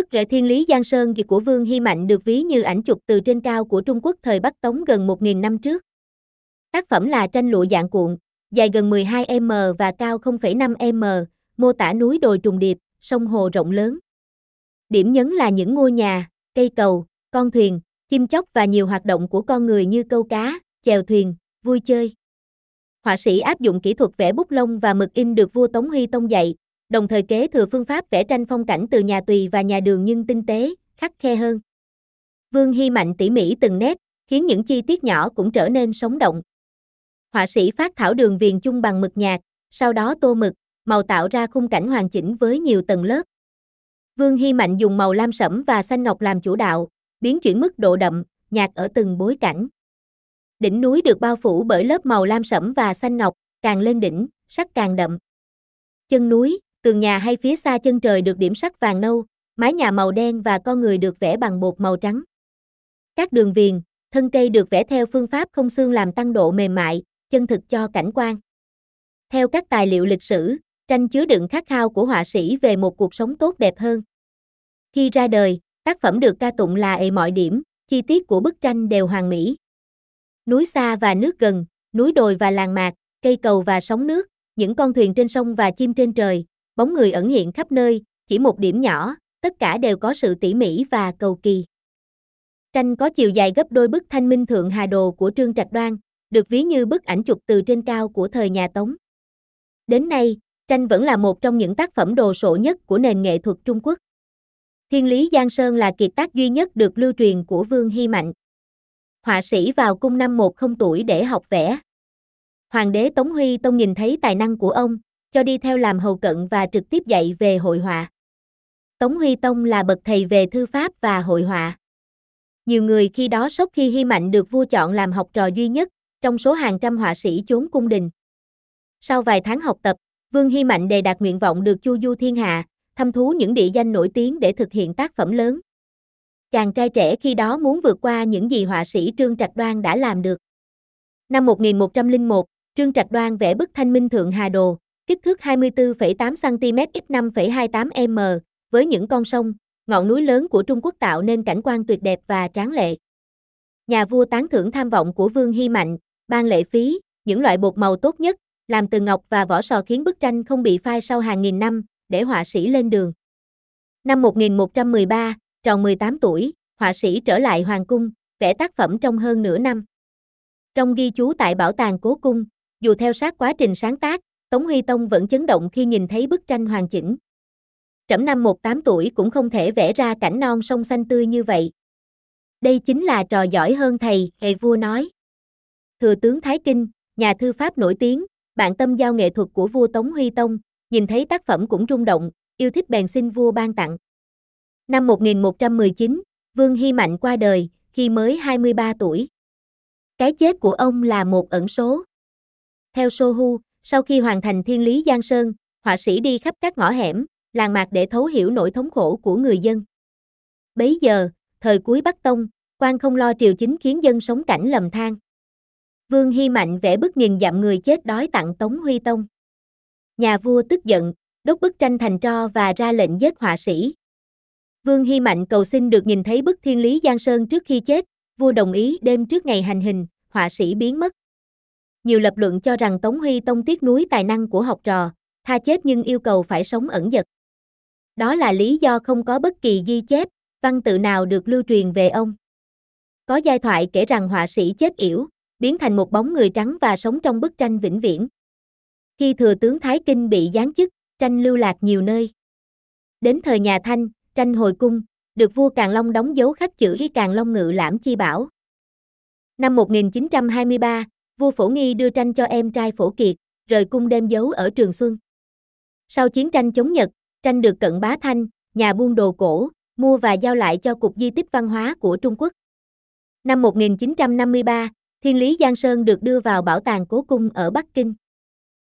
Bức rễ Thiên Lý Giang Sơn của Vương Hy Mạnh được ví như ảnh chụp từ trên cao của Trung Quốc thời Bắc Tống gần 1.000 năm trước. Tác phẩm là tranh lụa dạng cuộn, dài gần 12m và cao 0,5m, mô tả núi đồi trùng điệp, sông hồ rộng lớn. Điểm nhấn là những ngôi nhà, cây cầu, con thuyền, chim chóc và nhiều hoạt động của con người như câu cá, chèo thuyền, vui chơi. Họa sĩ áp dụng kỹ thuật vẽ bút lông và mực in được vua Tống Huy Tông dạy, đồng thời kế thừa phương pháp vẽ tranh phong cảnh từ nhà Tùy và nhà Đường nhưng tinh tế, khắt khe hơn. Vương Hy Mạnh tỉ mỉ từng nét, khiến những chi tiết nhỏ cũng trở nên sống động. Họa sĩ phác thảo đường viền chung bằng mực nhạt, sau đó tô mực, màu tạo ra khung cảnh hoàn chỉnh với nhiều tầng lớp. Vương Hy Mạnh dùng màu lam sẫm và xanh ngọc làm chủ đạo, biến chuyển mức độ đậm, nhạt ở từng bối cảnh. Đỉnh núi được bao phủ bởi lớp màu lam sẫm và xanh ngọc, càng lên đỉnh, sắc càng đậm. Chân núi, tường nhà hay phía xa chân trời được điểm sắc vàng nâu, mái nhà màu đen và con người được vẽ bằng bột màu trắng. Các đường viền, thân cây được vẽ theo phương pháp không xương làm tăng độ mềm mại, chân thực cho cảnh quan. Theo các tài liệu lịch sử, tranh chứa đựng khát khao của họa sĩ về một cuộc sống tốt đẹp hơn. Khi ra đời, tác phẩm được ca tụng là mọi điểm, chi tiết của bức tranh đều hoàn mỹ. Núi xa và nước gần, núi đồi và làng mạc, cây cầu và sóng nước, những con thuyền trên sông và chim trên trời, bóng người ẩn hiện khắp nơi, chỉ một điểm nhỏ, tất cả đều có sự tỉ mỉ và cầu kỳ. Tranh có chiều dài gấp đôi bức Thanh Minh Thượng Hà Đồ của Trương Trạch Đoan, được ví như bức ảnh chụp từ trên cao của thời nhà Tống. Đến nay, tranh vẫn là một trong những tác phẩm đồ sộ nhất của nền nghệ thuật Trung Quốc. Thiên Lý Giang Sơn là kiệt tác duy nhất được lưu truyền của Vương Hy Mạnh. Họa sĩ vào cung năm 10 tuổi để học vẽ. Hoàng đế Tống Huy Tông nhìn thấy tài năng của ông, cho đi theo làm hầu cận và trực tiếp dạy về hội họa. Tống Huy Tông là bậc thầy về thư pháp và hội họa. Nhiều người khi đó sốc khi Hy Mạnh được vua chọn làm học trò duy nhất, trong số hàng trăm họa sĩ chốn cung đình. Sau vài tháng học tập, Vương Hy Mạnh đề đạt nguyện vọng được chu du thiên hạ, thăm thú những địa danh nổi tiếng để thực hiện tác phẩm lớn. Chàng trai trẻ khi đó muốn vượt qua những gì họa sĩ Trương Trạch Đoan đã làm được. Năm 1101, Trương Trạch Đoan vẽ bức Thanh Minh Thượng Hà Đồ, kích thước 24,8cm x 5,28m, với những con sông, ngọn núi lớn của Trung Quốc tạo nên cảnh quan tuyệt đẹp và tráng lệ. Nhà vua tán thưởng tham vọng của Vương Hy Mạnh, ban lệ phí, những loại bột màu tốt nhất, làm từ ngọc và vỏ sò khiến bức tranh không bị phai sau hàng nghìn năm, để họa sĩ lên đường. Năm 1113, tròn 18 tuổi, họa sĩ trở lại hoàng cung, vẽ tác phẩm trong hơn nửa năm. Trong ghi chú tại Bảo tàng Cố Cung, dù theo sát quá trình sáng tác, Tống Huy Tông vẫn chấn động khi nhìn thấy bức tranh hoàn chỉnh. Trẫm năm 18 tuổi cũng không thể vẽ ra cảnh non sông xanh tươi như vậy. Đây chính là trò giỏi hơn thầy, hệ vua nói. Thừa tướng Thái Kinh, nhà thư pháp nổi tiếng, bạn tâm giao nghệ thuật của vua Tống Huy Tông, nhìn thấy tác phẩm cũng rung động, yêu thích bèn xin vua ban tặng. Năm 1119, Vương Hy Mạnh qua đời, khi mới 23 tuổi. Cái chết của ông là một ẩn số. Theo Sohu, sau khi hoàn thành Thiên Lý Giang Sơn, họa sĩ đi khắp các ngõ hẻm, làng mạc để thấu hiểu nỗi thống khổ của người dân. Bấy giờ, thời cuối Bắc Tông, quan không lo triều chính khiến dân sống cảnh lầm than. Vương Hy Mạnh vẽ bức nghìn dặm người chết đói tặng Tống Huy Tông. Nhà vua tức giận, đốt bức tranh thành tro và ra lệnh giết họa sĩ. Vương Hy Mạnh cầu xin được nhìn thấy bức Thiên Lý Giang Sơn trước khi chết, vua đồng ý. Đêm trước ngày hành hình, họa sĩ biến mất. Nhiều lập luận cho rằng Tống Huy Tông tiếc nuối tài năng của học trò, tha chết nhưng yêu cầu phải sống ẩn dật. Đó là lý do không có bất kỳ ghi chép, văn tự nào được lưu truyền về ông. Có giai thoại kể rằng họa sĩ chết yểu, biến thành một bóng người trắng và sống trong bức tranh vĩnh viễn. Khi thừa tướng Thái Kinh bị giáng chức, tranh lưu lạc nhiều nơi. Đến thời nhà Thanh, tranh hồi cung, được vua Càn Long đóng dấu khắc chữ Càn Long Ngự Lãm Chi Bảo. Năm 1923, vua Phổ Nghi đưa tranh cho em trai Phổ Kiệt, rời cung đem giấu ở Trường Xuân. Sau chiến tranh chống Nhật, tranh được Cận Bá Thanh, nhà buôn đồ cổ, mua và giao lại cho Cục Di tích Văn hóa của Trung Quốc. Năm 1953, Thiên Lý Giang Sơn được đưa vào Bảo tàng Cố Cung ở Bắc Kinh.